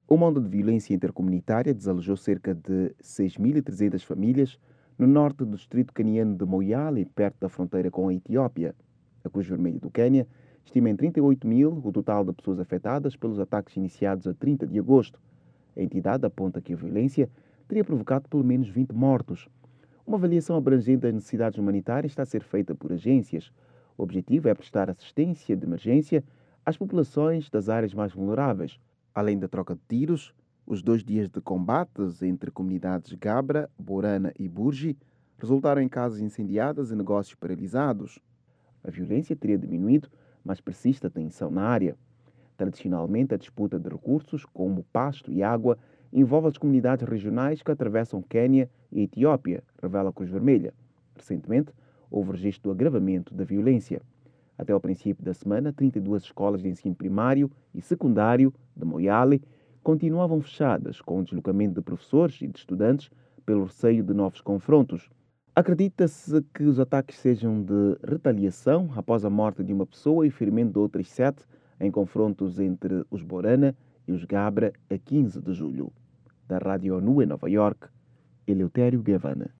Uma onda de violência intercomunitária desalojou cerca de 6.300 famílias no norte do distrito caniano de Moyale, perto da fronteira com a Etiópia. A Cruz Vermelha do Quênia estima em 38 mil o total de pessoas afetadas pelos ataques iniciados a 30 de agosto. A entidade aponta que a violência teria provocado pelo menos 20 mortos. Uma avaliação abrangente das necessidades humanitárias está a ser feita por agências. O objetivo é prestar assistência de emergência às populações das áreas mais vulneráveis. Além da troca de tiros, os 2 dias de combates entre comunidades Gabra, Borana e Burgi resultaram em casas incendiadas e negócios paralisados. A violência teria diminuído, mas persiste a tensão na área. Tradicionalmente, a disputa de recursos, como pasto e água, envolve as comunidades regionais que atravessam Quênia e Etiópia, revela a Cruz Vermelha. Recentemente, houve registro do agravamento da violência. Até ao princípio da semana, 32 escolas de ensino primário e secundário de Moyale continuavam fechadas, com o deslocamento de professores e de estudantes pelo receio de novos confrontos. Acredita-se que os ataques sejam de retaliação após a morte de uma pessoa e ferimento de outras 7 em confrontos entre os Borana e os Gabra a 15 de julho. Da Rádio ONU em Nova York, Eleutério Gavan.